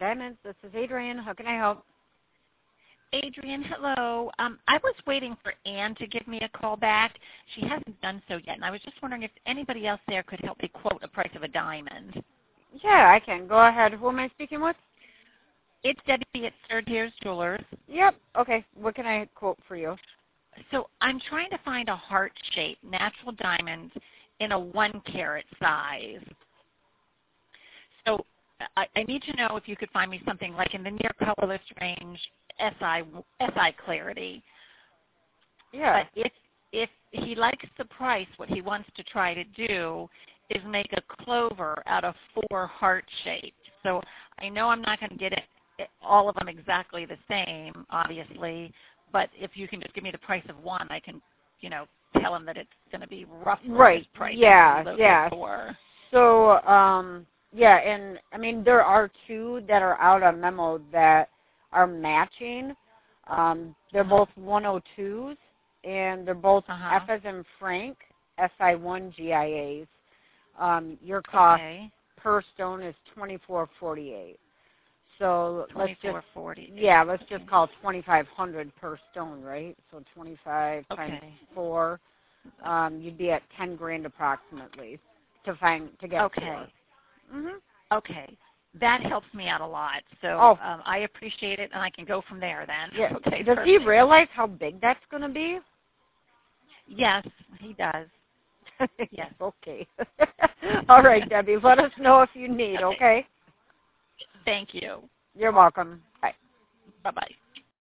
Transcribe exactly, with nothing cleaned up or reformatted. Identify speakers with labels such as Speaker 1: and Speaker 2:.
Speaker 1: Diamonds. This is Adrienne. How can I help?
Speaker 2: Adrienne, hello. Um, I was waiting for Ann to give me a call back. She hasn't done so yet, and I was just wondering if anybody else there could help me quote a price of a diamond.
Speaker 1: Yeah, I can. Go ahead. Who am I speaking with?
Speaker 2: It's Debbie at Third Years Jewelers.
Speaker 1: Yep. Okay. What can I quote for you?
Speaker 2: So I'm trying to find a heart-shaped natural diamond in a one-carat size. So I, I need to know if you could find me something like in the near colorless range, S I S I clarity.
Speaker 1: Yeah.
Speaker 2: But if if he likes the price, what he wants to try to do is make a clover out of four heart shapes. So I know I'm not going to get it, all of them exactly the same, obviously. But if you can just give me the price of one, I can, you know, tell him that it's going to be roughly
Speaker 1: right.
Speaker 2: this price.
Speaker 1: Yeah. Yeah.
Speaker 2: For.
Speaker 1: So um, yeah, and I mean there are two that are out on memo that are matching. Um, they're
Speaker 2: uh-huh.
Speaker 1: both one oh twos, and they're both
Speaker 2: uh-huh.
Speaker 1: F as in Frank, S I one G I As. Um, your cost
Speaker 2: okay.
Speaker 1: per stone is twenty-four forty-eight. So let's just
Speaker 2: forty.
Speaker 1: yeah, let's
Speaker 2: okay.
Speaker 1: just call twenty-five hundred per stone, right? So twenty-five
Speaker 2: okay.
Speaker 1: times four, um, you'd be at ten grand approximately to find to get
Speaker 2: okay.
Speaker 1: four. Mhm.
Speaker 2: Okay. That helps me out a lot. So
Speaker 1: oh.
Speaker 2: um, I appreciate it, and I can go from there then.
Speaker 1: Yeah.
Speaker 2: Okay,
Speaker 1: does
Speaker 2: perfect.
Speaker 1: he realize how big that's going to be?
Speaker 2: Yes, he does. Yes.
Speaker 1: Okay. All right, Debbie. Let us know if you need, okay?
Speaker 2: Thank you.
Speaker 1: You're welcome. Bye.
Speaker 2: Bye-bye.